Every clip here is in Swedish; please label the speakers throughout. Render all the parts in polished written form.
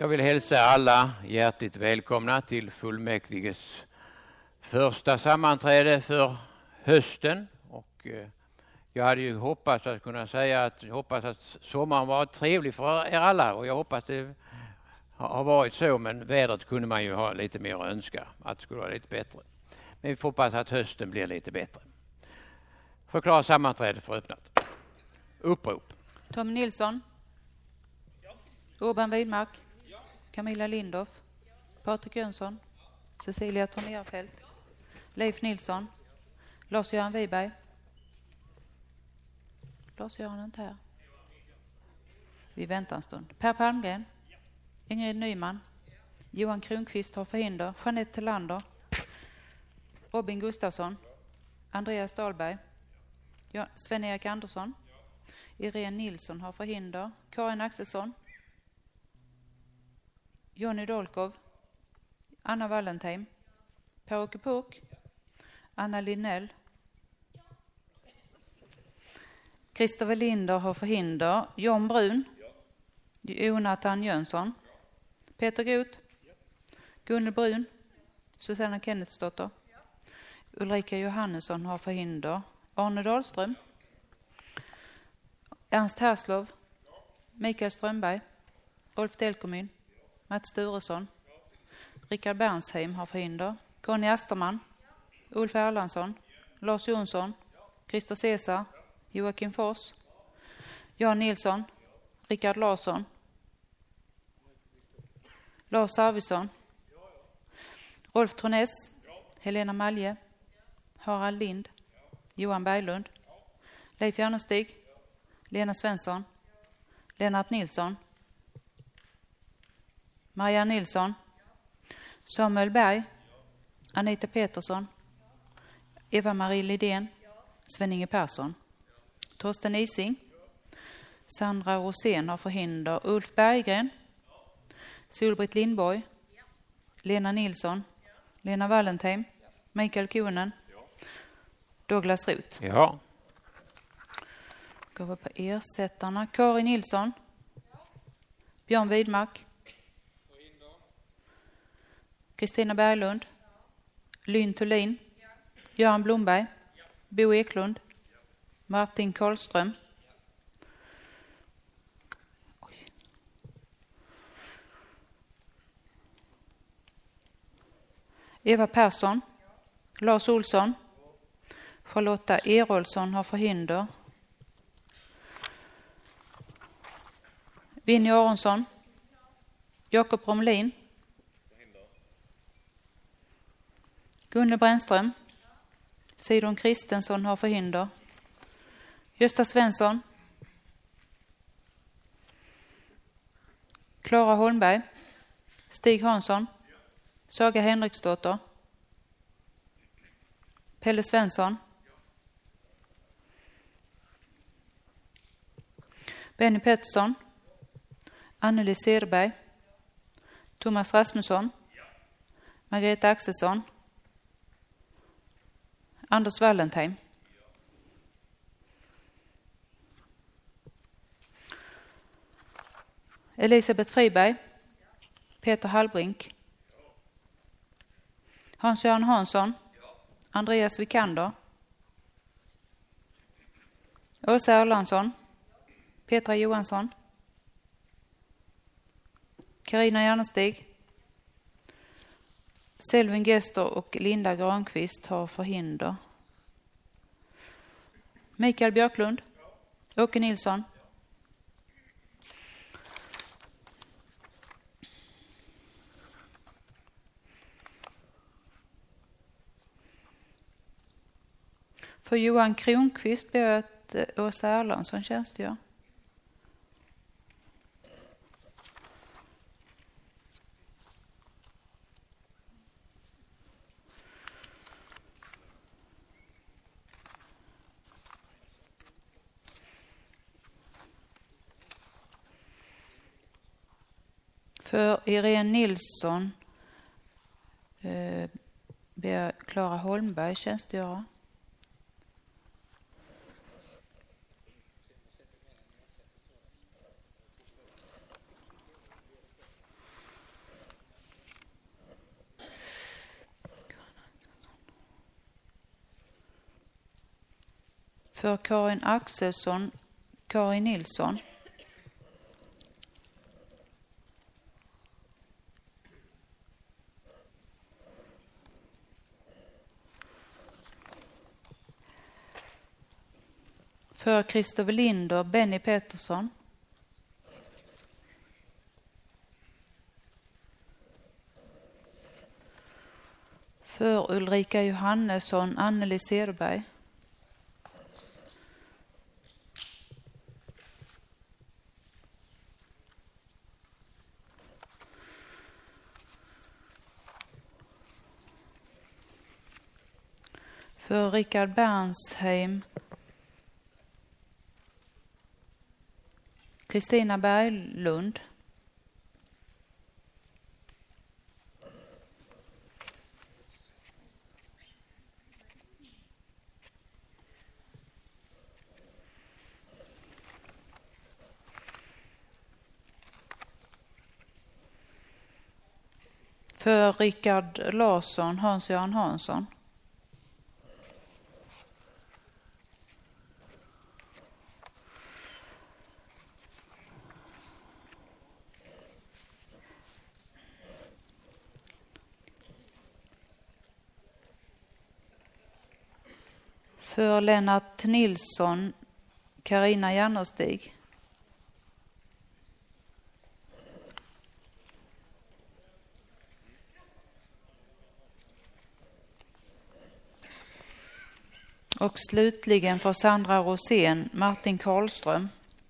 Speaker 1: Jag vill hälsa alla hjärtligt välkomna till fullmäktiges första sammanträde för hösten. Och jag hade ju hoppats att kunna säga att jag hoppas att sommaren var trevlig för er alla. Och jag hoppas det har varit så, men vädret kunde man ju ha lite mer att önska. Att det skulle vara lite bättre. Men vi får hoppas att hösten blir lite bättre. Förklara sammanträdet för öppnat. Upprop.
Speaker 2: Tom Nilsson. Urban Widmark. Camilla Lindorff. Patrik Jönsson. Cecilia Tornerfelt. Leif Nilsson. Lars-Göran Wiberg. Lars-Göran inte här. Vi väntar en stund. Per Palmgren. Ingrid Nyman. Johan Kronqvist har förhinder. Jeanette Tillander. Robin Gustafsson. Andreas Dahlberg. Sven-Erik Andersson. Irene Nilsson har förhinder. Karin Axelsson. Jonny Dolkov. Anna Wallentheim. Per-Åke Puk. Anna Linnell. Christopher Linder har förhinder. John Brun. Jonathan Jönsson. Peter Goth. Gunnel Brun. Susanna Kennetsdotter. Ulrika Johannesson har förhinder. Arne Dahlström. Ernst Herslov. Mikael Strömberg. Rolf Delkomyn. Mats Sturesson. Rickard Bernsheim har förhinder. Conny Asterman. Ulf Erlandsson. Lars Jonsson. Christer Cesar. Joakim Fors. Jan Nilsson. Rickard Larsson. Lars Arvidsson. Rolf Troness. Helena Malje. Harald Lind. Johan Berglund. Leif Järnestig. Lena Svensson. Lennart Nilsson. Maria Nilsson. Samuel Berg. Anita Petersson. Eva-Marie Lidén. Sven-Inge Persson. Torsten Ising. Sandra Rosén har förhinder. Ulf Berggren. Solbritt Lindborg. Lena Nilsson. Lena Wallentheim. Mikael Konen. Douglas Roth.
Speaker 1: Ja.
Speaker 2: Går vi på ersättarna. Karin Nilsson. Björn Widmark. Kristina Berglund. Lynn Thulin. Göran Blomberg. Bo Eklund. Martin Karlström. Eva Persson. Lars Olsson. Charlotta Erolsson har förhinder. Vinny Aronsson. Jakob Romlin. Gunnar Brännström. Sidon Kristensson har förhinder. Gösta Svensson. Klara Holmberg. Stig Hansson. Saga Henriksdotter. Pelle Svensson. Benny Pettersson. Anneli Cederberg. Thomas Rasmusson. Margareta Axelsson. Anders Wallentheim. Elisabeth Friberg. Peter Hallbrink. Hans-Göran Hansson. Andreas Vikander. Åsa Erlandsson. Petra Johansson. Carina Järnestig. Selvin Gester och Linda Granqvist har förhinder. Mikael Björklund. Åke Nilsson. För Johan Kronqvist ber att Åsa Erlandsson tjänstgör. För Irene Nilsson ber Klara Holmberg tjänstgöra. För Karin Axelsson, Karin Nilsson. För Christopher Linder, Benny Pettersson. För Ulrika Johannesson, Anneli Cederberg. För Rickard Bernsheim, Kristina Berglund. För Rickard Larsson, Hans-Göran Hansson. För Lennart Nilsson, Carina Jannerstig. Och slutligen för Sandra Rosén, Martin Karlström.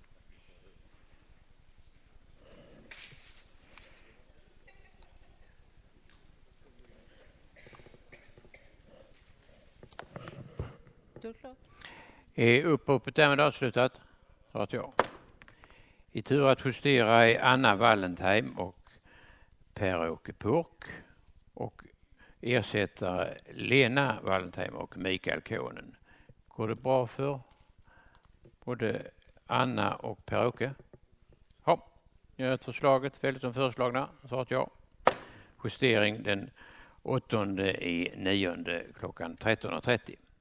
Speaker 1: Är uppropet därmed avslutat? Så att ja. I tur att justera är Anna Wallentheim och Per-Åke Purk och ersättare Lena Wallentheim och Mikael Kånen. Går det bra för både Anna och Per-Åke? Ja, gör ett förslaget väldigt som föreslagna. Så att ja. Justering den 8/9 klockan 13:30.